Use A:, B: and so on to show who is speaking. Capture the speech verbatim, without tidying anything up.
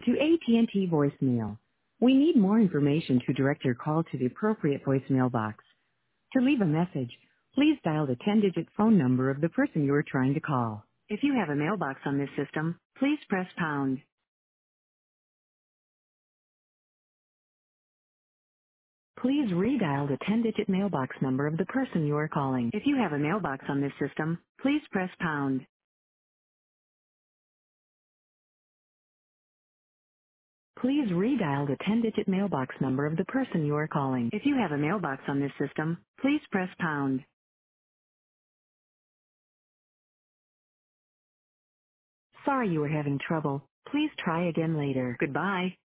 A: to A T and T voicemail. We need more information to direct your call to the appropriate voicemail box. To leave a message, please dial the ten-digit phone number of the person you are trying to call. If you have a mailbox on this system, please press pound. Please redial the ten-digit mailbox number of the person you are calling. If you have a mailbox on this system, please press pound. Please redial the ten-digit mailbox number of the person you are calling. If you have a mailbox on this system, please press pound. Sorry you are having trouble. Please try again later. Goodbye.